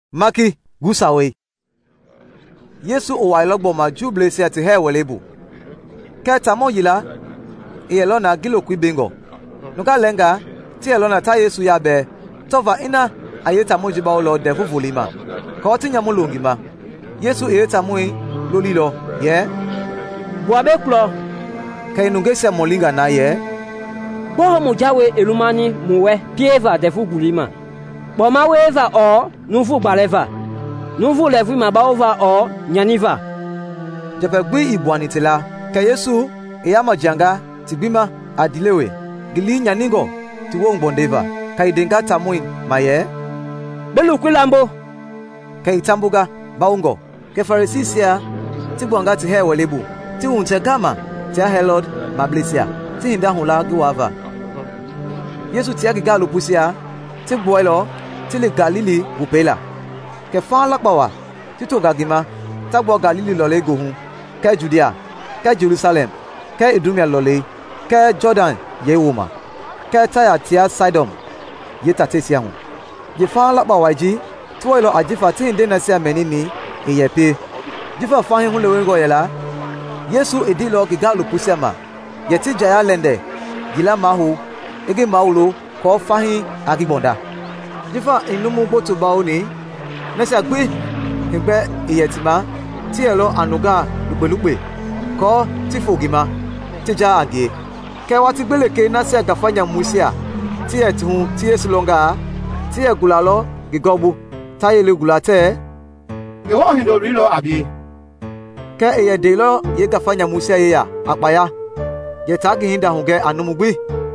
Maki gusawe. Yesu owa ilogbo ma juble se ati he welebu. Keta mo yila iyelona gilo kwibengo. Nuka lenga ti elona ta Yesu ya be tova ina ayeta mojiba olo de fufulima. Ka oti nyamu longima. Yesu ayeta mui lolilo ye. Buabe klo. Ka inungese molinga na ye. Bo mo jawe elumani muwe pieva de fufulima. Bo ma weva o nufu baleva. Nufu levu ma baova o nyaniva. Jefe gbi ibwanitila ka Yesu eyama janga tibima adilewe gili nyaningo tiwo ngbondeva ka idenga tamui maye belu kwilambo ka itambuga baungo ke farisisia tibwanga ti he welebu ti unche kama ti Herod mablesia ti hinda hula giwava Yesu ti agiga lupusia ti boilo ti le Galili upela ke fa lakpawa ti to gagima tagbo Galili lole gohun ke Judea ke Jerusalem ke Idumia lole ke Jordan ye woma ke Tyre tia Sidon ye tatesia hu ye fa la ba waji tuelo ajifa tin de na sia menini eyepe jifa fa hin le wengo yela Yesu edilo gigalu pusema ye ti jaya lende gila mahu ege maulo ko fa hin agibonda jifa inumu boto baoni na sia gbe ngbe eyetima ti elo anuga lupelupe ko ti fogima ti ja age ke wa ti gbeleke na se gafanya musia ti etun ti esulonga ti egulalo gigogbu tayele gulate ke wo hindo rilo abi ke eye de lo ye gafanya musia ye ya apaya ye tagi hinda hunge anumugbi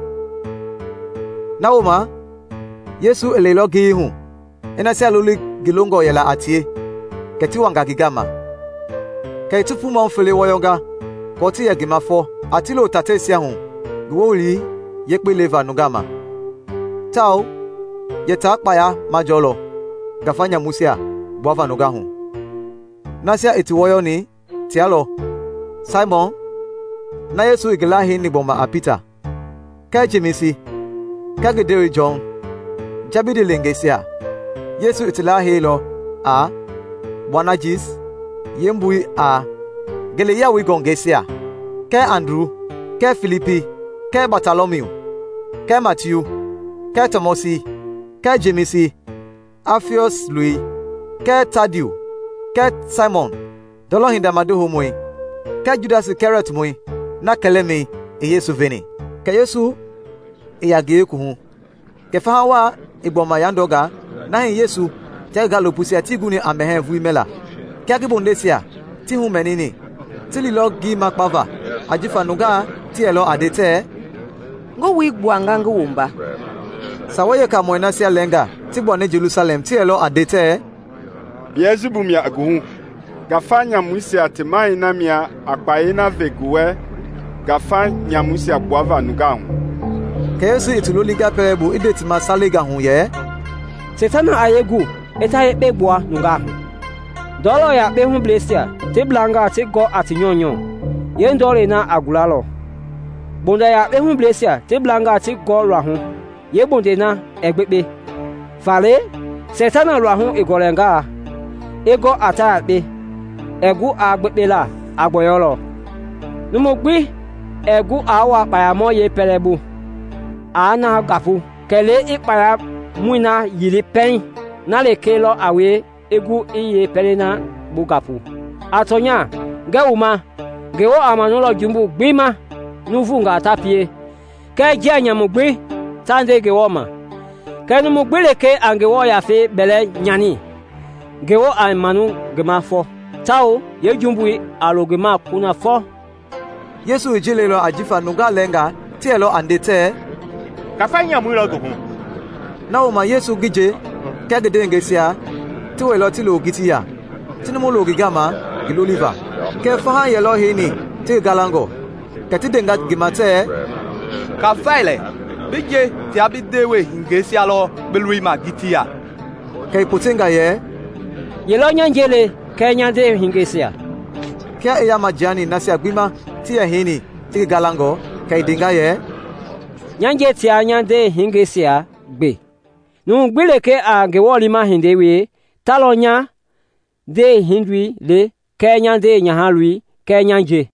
nawoma Yesu elelo gi hu ena se aluli gilongo yela atie ke ti wanga gigama ke tufu mo mfele woyonga ko ti ye gimafo atilo tatesia hu gowoli yekpe leva nugama tao yeta paya majolo gafanya musia bwava nugahu nasia etiwoyo ni tialo Simon na Yesu iglahi ni bomba apita ka jemisi ka gedere John jabidi lengesia Yesu itilahi lo a Bwana jis yembui a geleya wigongesia ke Andrew ke Filipi ke Bartholomew ke Matthew ke Tomosi ke Jemisi Alphaeus Louis ke Tadiu ke Simon dolo hinda madu homoi ke Judas Iscariot moi na kelemi Yesu veni ke Yesu eyage kuhu ke fahawa igboma yandoga na Yesu te galopusia tiguni amehe vuimela ke agibondesia ti hu menini tililo gi makpava ajifa nuga ti elo adete ngo wigwanga ngumba sawaye ka moina sia lenga ti bone Jerusalem ti elo adete Beelzebub mia aguhu gafanya musia timai na mia akpaina veguwe gafanya musia bwava nuga ke Yesu ituloliga perebu ideti masaliga hu ye Setana ayegu eta ye bebwa nuga dolo ya be hu blesia te blanga te go atinyonyo ye ndore na agulalo bonda ya be hu blesia te blanga te go lwa hu ye bonde na egbebe fale Setana lwa hu igolenga ego ata be egu agbebe la agboyolo numugbi egu awa payamo ye perebu ana gafu kele ipara muina yili pen na le kelo awe egu iye pelena bugafu atonya geuma gewo amanulo jumbu gbima nufunga tapie ke jenyamu gbi tande gewoma ke numu gbeleke angewo ya fe bele nyani gewo amanu gemafo tao ye jumbu alogema kuna fo Yesu ijilelo ajifa nuga lenga tielo andete kafanya mwilo gohu nawoma Yesu gije kegede ngesia tiwelo tilo gitiya tinumulo gigama giloliva ke faha yelo hini ti galango ketidenga gimate ka faile bije ti abidewe ngesia lo beluima gitiya ke potenga ye yelo nyanjele ke nyande hingesia ke eya majani nasia gbima ti hini ti galango ke dinga ye nyanje ti anyande hingesia gbe nu gbeleke a gewoli ma hindewe Talo nya de hindui le kenya de nya ha lui kenya je.